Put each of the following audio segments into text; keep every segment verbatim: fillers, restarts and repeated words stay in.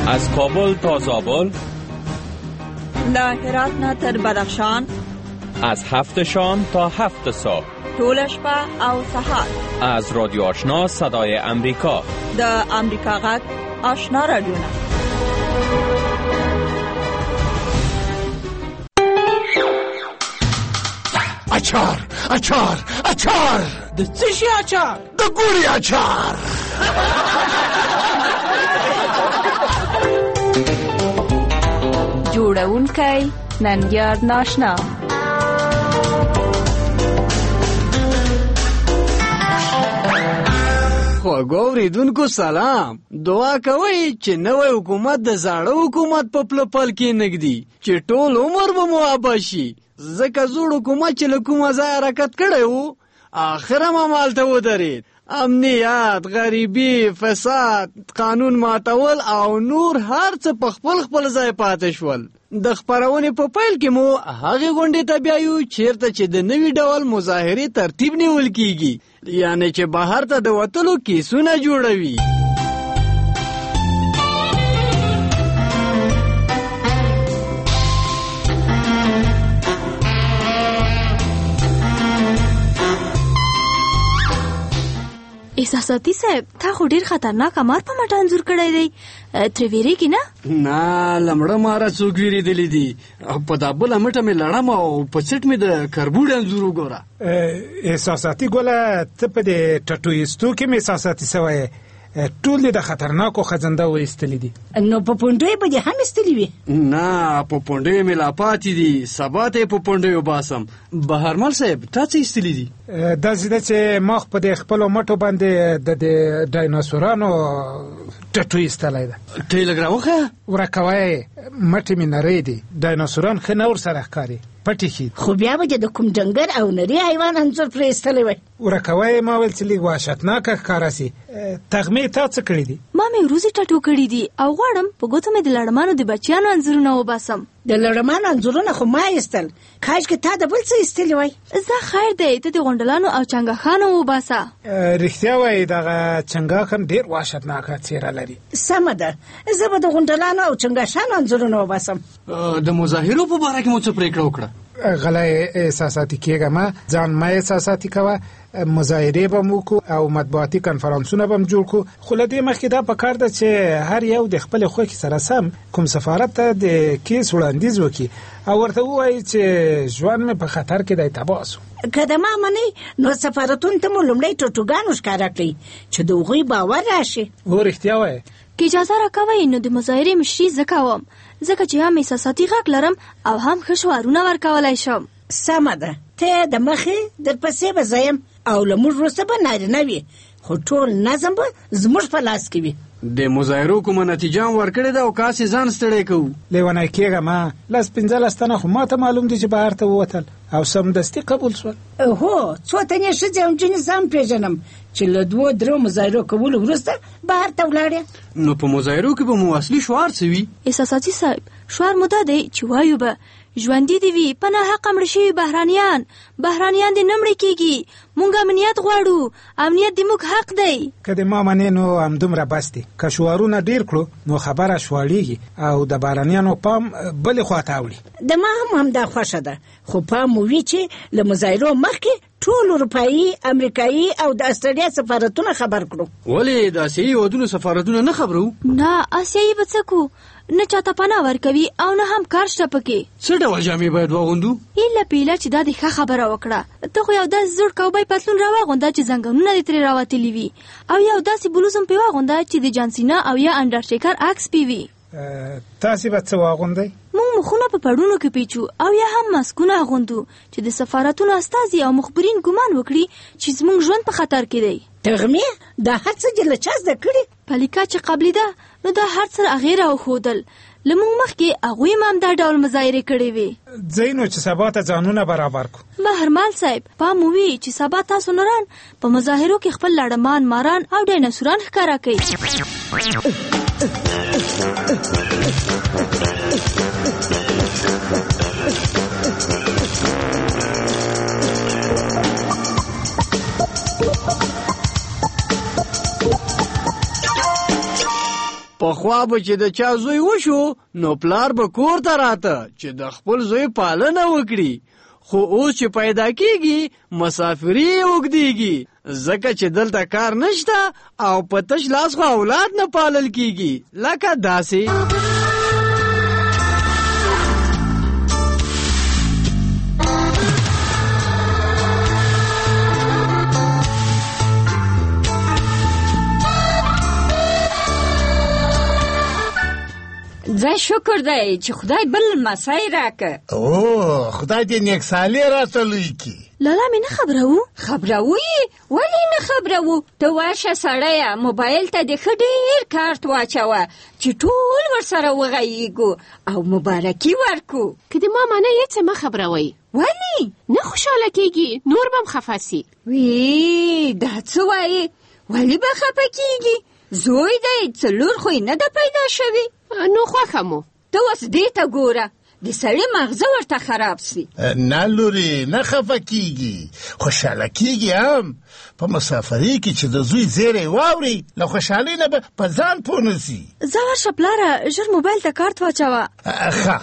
از کابل تا زابل، له هرات نه تر بدخشان، از هفت شام تا هفت صبح، ټول شپه او سهار. از رادیو آشنا صدای امریکا، د امریکا غږ آشنا رادیو. اچار اچار اچار د څه شي اچار؟ د ګوري اچار. جوړونکی ننګیار ناشنا. خوږو اوریدونکو سلام. دعا کوي چې نوی حکومت د زاړه حکومت په پلپل کې نږدي چې ټول عمر به مو آباد شي. ځکه زوړ حکومت چې له کومه ځایه حرکت کړی و آخر هم همالته ودرېد. امنیت، غریبي، فساد، قانون ماتول او نور هر څه په خپل خپل ځای پاتې شول. د خپرونې په پیل کې مو هغې غونډې ته بیایو چیرته چې د نوي ډول مظاهرې ترتیب نیول کیږي، یعنی چې بهر ته د وتلو کیسونه جوړوي. احساساتي صاحب، تا خو ډیر خطرناک مار په مټ انځور کړی دی. ترې ویریږي نه؟ نه، لمړه ماره څوک ویریدلی دي. په دا بله مټه مې لړم او په سټ مې د کربوړ انځور وګوره. احساساتي ګوله، ته په دې ټټویستو کې مې احساساتي سوی ټول د خطرناکو خزنده وایستلی دي. نو په پونډۍ به دې هم ایستلی وي؟ نه، په پونډۍ مې لا پاتې دي. سبا ته یې په پونډۍ وباسم. بهرمل صاحب، تا څه ایستلی دي؟ داسې ده چې ما خو په دې خپلو مټو باندې د دې ډایناسورانو ټټو ایستلی ده. ته یې لږ راوښیه. ورکوی، مټې مې نری دي. ډایناسوران ښه نه ورسره ښکاري، پټې ښي. خو بیا به د کوم ډنګر او نري حیوان انځور پرې ایستلی وی. ورکوی، ما ویل چې لږ وحشتناکه ښکاره سي. تغمې تا څه کړي دي؟ ما مې وروځې ټټو کړي دي او غواړم په ګوتو مې د لړمانو د بچیانو انځورونه وباسم. د لړمانو انځورونه خو ما ایستل، کاشکې تا د بل څه ایستلی وی. زه خیر دی، ته د غونډلانو او چنګاښانو وباسه. رښتیا وایي، دغه چنګاښ هم ډېر وحشتناکه څېره لري. سمه ده، زه به د غونډلانو او چنګاښانو انځورونه وباسم. د مظاهرو په باره کې مو څه پرېکړه وکړه؟ غلی احساساتي کېږه ما، ځان ما احساساتي کوه. مظاهرې به مو کو او مطبوعاتي کنفرانسونه به م جوړ کو. خو له دې مخکې دا پکار ده چې هر یو د خپلې خوښې سره سم کوم سفارت ته د کیس وړاندیز وکړي او ورته ووایي چې ژوند مې په خطر کې دی، تباه سو. که د ما منئ نو سفارتونو ته مو لومړی ټوټوګان وښکاره کړئ چې د هغوی باور راشي. هو، رښتیا وایي. که اجازه راکوئ نو د مظاهرې مشري زه کوم، ځکه چې هم احساساتي غږ لرم او هم ښه شعارونه ورکولی شم. سمه ده، ته د مخې در پسې به زه یم او له موږ وروسته به نارینه وي، خو ټول نظم به زموږ په لاس کې وي. د مظاهرو کومه نتیجه هم ورکړې ده او کاسې ځان ستړی کوو. لیونی کېږه ما، لس پنځلس تنه خو ما ته معلوم دي چې بهر ته ووتل او سمدستي قبول شول. هو، څو تنې ښځې او نجونې زه هم پېژنم چې له دوو درو مظاهرو کولو وروسته بهر ته ولاړې. نو په مظاهرو کې به مو اصلي شعار څه وي؟ احساساتي صاحب، شعار مو دا دی چې وایو به ژوندي دي وي په ناحقه مړه شوي بهرانیان، بهرانیان دې نه مړه کېږي، مونږ امنیت غواړو، امنیت دې موږ حق دی. که د ما منې نو همدومره بس دی. که شعارونه ډېر کړو نو خبره شواړېږي او د بهرانیانو پام بلې خوا ته اوړي. د ما هم همدا خوښه ده، خو پام وي چې له مظاهرو مخکې ټول اروپایي، امریکایي او د استرالیا سفارتونه خبر کړو. ولې د اسیایي هېوادونو سفارتونه نه خبرو؟ نه، اسیایي به څه کو، نه چاته پناه ورکوي او نه هم کار شته پکې. څه ډول جامې باید واغوندو؟ ایله پیله چې دا د ښه خبره وکړه. ته خو یو داسې زوړ کوبی پتلون راواغونده چې زنګنونه دې ترې راوتلي وي او یو داسې بلوز هم پې واغونده چې د جانسینا او یا انډرټیکر عکس پې وي. تاسې به څه واغوندئ؟ موږ مخونه په پړونو کې پیچو او یا هم ماسکونه اغوندو چې د سفارتونو استازي او مخبرین ګمان وکړي چې زموږ ژوند په خطر کې دی. تغمې دا هر څه دې له چا زده کړي؟ پلیکا چې قبلي ده نو دا هر څه هغې راوښودل. له موږ مخکې هغوی هم همدا ډول مظاهرې کړې وې. ځئ نو چې سبا ته ځانونه برابر کړو. بهرمل صاحب، پام وي چې سبا تاسو نران په مظاهرو کې خپل لړمان، ماران او ډایناسوران ښکاره کوي. پخوا به چې د چا زوی وشو نو پلار به کور ته راته چې د خپل زوی پالنه وکړي، خو اوس چې پیدا کیږي مسافري اوږدیږي ځکه چې دلته کار نشته او په تش لاس خو اولاد نه پالل کیږي. لکه داسې ځای شکر دی چې خدای بل مسای راکه. او خدای دې نیک سالي راته لوی کی. لالا مې نه خبرو خبرو یې ولې نه خبرو؟ ته واشه سړیه موبایل ته دې ښه ډېر کارت واچوه چې ټول ورسره وغږیږو او مبارکي ورکو. که د ما منه یې څه مه خبروئ. ولې؟ نه خوشحاله کېږي، نور به م خفه سي. وی دا څه وایې؟ ولې به خفه کېږي؟ زوی دی څلور خو یې نه ده پیدا شوي. نو خوښه مو. ته اوس دې ته ګوره د سړي مغزه ورته خراب سي. نه لورې نه خفه کیږي، خوشحاله کیږي هم په مسافرۍ کې چې د زوی زیری واوري له خوشحالۍ نه به په ځان پوه نه سي. ځه ورشه پلاره ژر موبایل ته کارت واچوه. ښه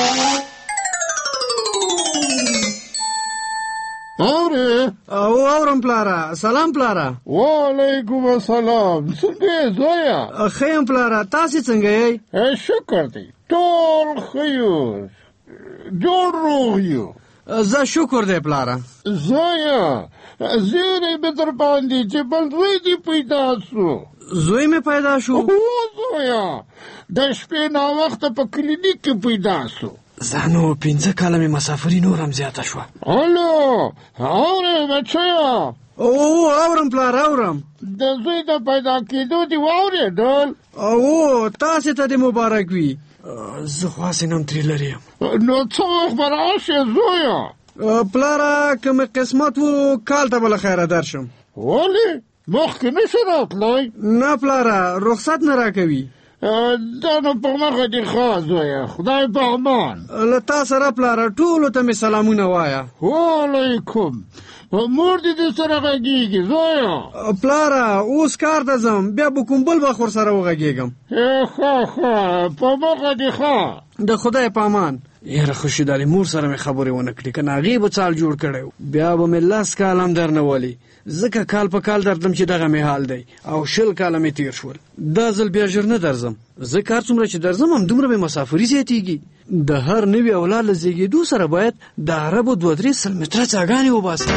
اورې او اورم پلاره. سلام پلاره. وعلیکم السلام. څنګه زویا؟ ښه یم پلاره، تاسې څنګه یې؟ شکر دی ټول ښه یو، جوړ روغ یو. زه شکر دی پلاره. زویا زیری مې در باندې چې بل زوی دې پیدا سو. زوی مې پیدا شو؟ هو زویا د شپې ناوخته په کلینیک کې پیدا سو. زه نو پنځه کاله مې مسافري نور هم زیاته شوه. الو اورې بچیا؟ او اورم پلاره اورم. د زوی د پیدا کېدو دې واورېدل؟ او تاسې ته دې مبارک وي. زه خو هسې نم ترې لرې یم. نو څه وخت به راشې زویا؟ پلاره که مې قسمت و کال ته به له خیره درشم. ولې مخکې نشې راتلی؟ نه پلاره رخصت نه راکوي. دا نو په مخه دې ښه زویه، خدای په امان. له تا سره پلاره ټولو ته مې سلامونه وایه. وعلیکم. مور دې دې سره غږېږي زویه؟ پلاره اوس کار ته ځم، بیا به کوم بل وخت ورسره وغږېږم. ښه ښه په مخه دې ښه. د خدای په امان. یاره خوشیدالي مور سره مې خبرې ونه کړې که نه هغې به څال جوړ کړی بیا به مې لس کال هم در نه ولي، ځکه کال په کال درتلم چې دغه مې حال دی او شل کاله مې تیر شول. دا ځل بیا ژر نه درځم، زه کار څومره چې درځم همدومره مې مسافري زیاتېږي. د هر نوي اولاد له زیږېدو سره باید د عربو دوه درې سل متره څاګانې وباسي.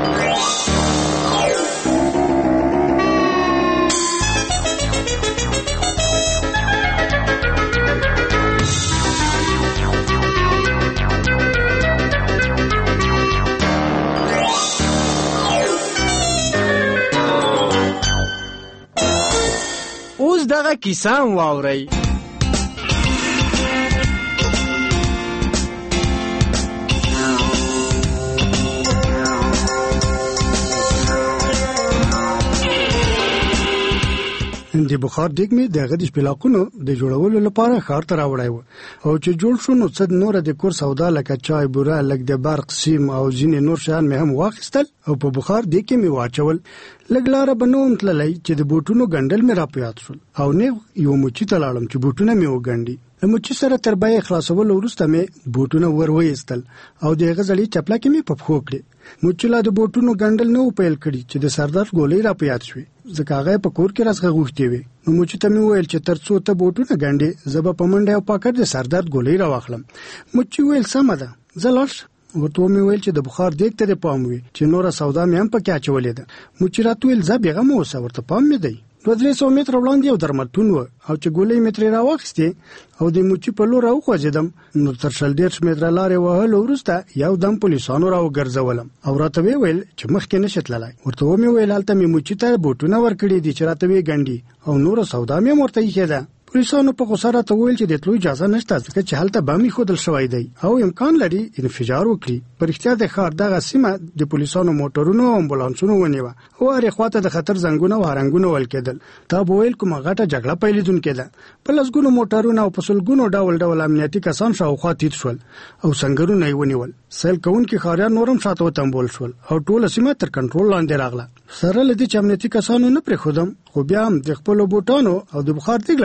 اوس دغه کیسه هم واورئ. د بخار دیګ مې د غدش پلاکونو د جوړولو لپاره ښار ته راوړی و او چې جوړ شو نو څه نور د کور سودا لکه چای بوره لګ د برق سیم او ځینې نور شیان مې هم واخیستل او په بخار دیګ کې مې واچول. لږ لاره به نه وم تللی چې د بوټونو ګنډل مې را په یاد شول او نه یو موچي ته لاړم چې بوټونه مې وګنډي. له موچي سره تر بیې خلاصولو وروسته مې بوټونه ور وایستل او د هغه زړې چپلکې مې په پښو کړې. موچي لا د بوټونو ګنډل نه و پیل کړي چې د سردار ګولۍ را په یاد شوې، ځکه هغه په کور کې راڅخه غوښتې وې. نو موچي ته مې وویل چې تر څو ته بوټونه ګنډې زه به په منډه او پاکټ د سردار ګولۍ را واخلم. موچي وویل سمه ده زه لاړ شه. ورته مې ویل چې د بخار دیګ ته دې پام وي چې نوره سودا مې هم پکې اچولې ده. موچي راته ویل ځه بېغمه اوسه ورته پام مې دی. دوه درې سوه متره وړاندې یو درملتون و او چې ګولۍ مې ترې راواخیستې او د موچي په لور راوخوځېدم نو تر شل دېرش متره لارې وهلو وروسته یو دم پولیسانو راوګرځولم او راته ویې ویل چې مخکې نشې تللی. ورته ومې ویل هلته مې موچي ته بوټونه ورکړي دي چې راته ویې ګنډي او نوره سودا مې هم ورته ایښې ده. پولیسانو په غوسه راته وویل چې د تلو اجازه نشته ځکه چې هلته بم ایښودل شوی دی او امکان لري انفجار وکړي. په رښتیا د ښار دغه سیمه د پولیسانو موټرونو او امبولانسونو ونیوه او هرې خواته د خطر زنګونه او هرنګونه ول کېدل. تا به ویل کومه غټه جګړه پیلېدونکې ده. په لسګونو موټرونه او په سلګونو ډول ډول امنیتي کسان شاوخوا تیت شول او سنګرونه یې ونیول. سیل کوونکي ښاریان نور هم شاته وتمبول شول او ټوله سیمه تر کنټرول لاندې راغله. سره له دې چې امنیتي کسانو نه پرېښودم خو بیا هم د خپلو بوټانو او د بخار دیګ لپاره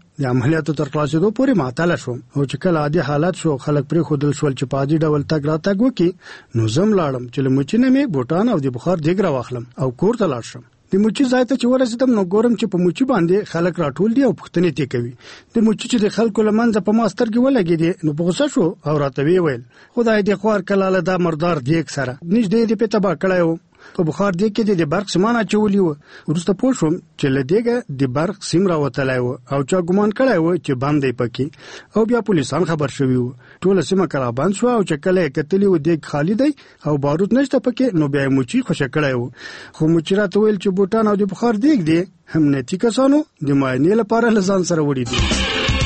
د عملیاتو تر خلاصېدو پورې معطله شوم او چې کله عادي حالت شو خلک پرې خودل شول چې په عادي ډول تګ راتګ وکړي نو زم لاړم چې له مچي نه مې بوټان او د بخار دیګ راواخلم او کور ته لاړ شم. د مچي ځای ته چې ورسېدم نو ګورم چې په مچي باندې خلک راټول دي او پوښتنې ترې کوي. د مچي چې د خلکو له منځه په ما سترګې ولګېدې نو په غوسه شو او راته ویې ویل خدای دې خوار کلاله دا مردار دیګ سره نږدې دې پې تباه کړی و. په بخار دیګ کې د برق سیمان اچولي وو. وروسته پوه شوم چې له دیګه د برق سیم راوتلی و او چا ګمان کړی و چې بند دی پکې او بیا پولیسان خبر شوي وو. ټوله سیمه کلا بند شوه او چې کله یې کتلي و دیګ خالي دی او بارود نشته پکې نو بیا یې مچي خوشه کړی و. خو مچي راته ویل چې بوټان او د بخار دیګ دی امنیتي کسانو د معاینې لپاره له ځان سره وړي دي.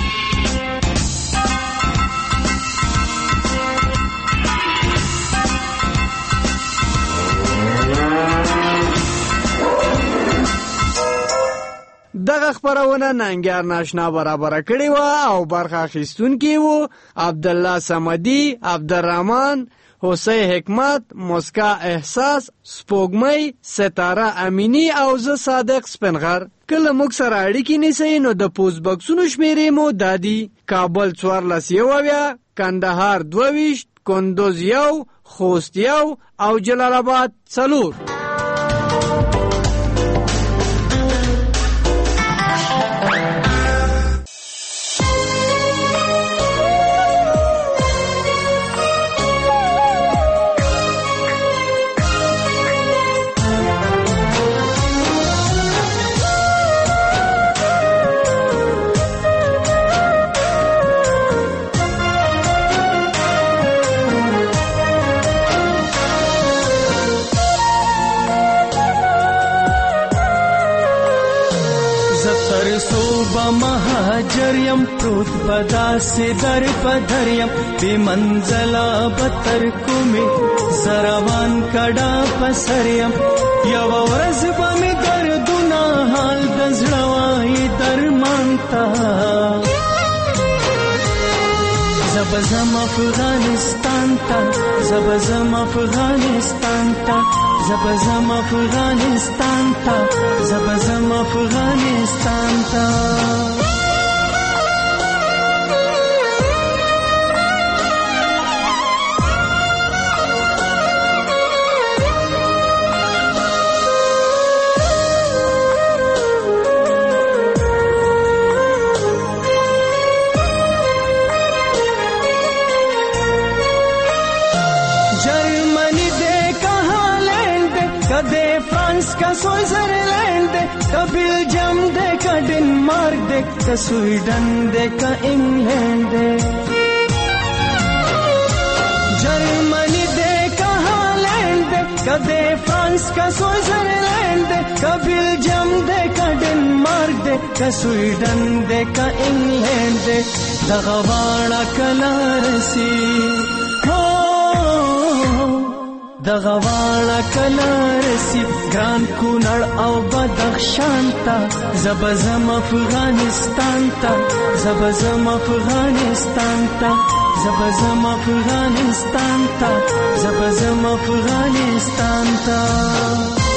دغه خبرونه ننګیار ناشنا برابر کړی و او برخه اخیستونکي وو عبدالله صمدي، عبدالرحمن، حسین حکمت، مسکا احساس، سپوږمۍ، ستاره امینی او زه صادق سپنغر. کله موږ سره اړیکې نیسئ نو د پوسټ بکسونو شمیرې مو دادي: کابل څوارلس یو اویا، کندهار دوه ویشت، کندوز یو، خوست یو او جلال آباد څلور. مهاجریم پروت بدا سے در پدریم بے منزلہ بتر کومی زروان کڑا پسریم یو ورځ به می دردونه حال د زړه وای درمانتا زب زم افغانستان تا زب زم افغانستان تا زب زم افغانستان تا زب زم افغانستان تا. का स्विट्जरलैंड दे का बेल्जियम दे का डेनमार्क दे का स्वीडन दे का इंग्लैंड दे जर्मनी दे का हॉलैंड दे का दे फ्रांस का स्विट्जरलैंड दे का बेल्जियम दे का डेनमार्क दे का स्वीडन दे का इंग्लैंड दे दगवाड़ा कलारसी دغواړه کلارسی ګران کونړ او بدخشان تا زبزم افغانستان تا زبزم افغانستان تا زبزم افغانستان تا زبزم افغانستان تا.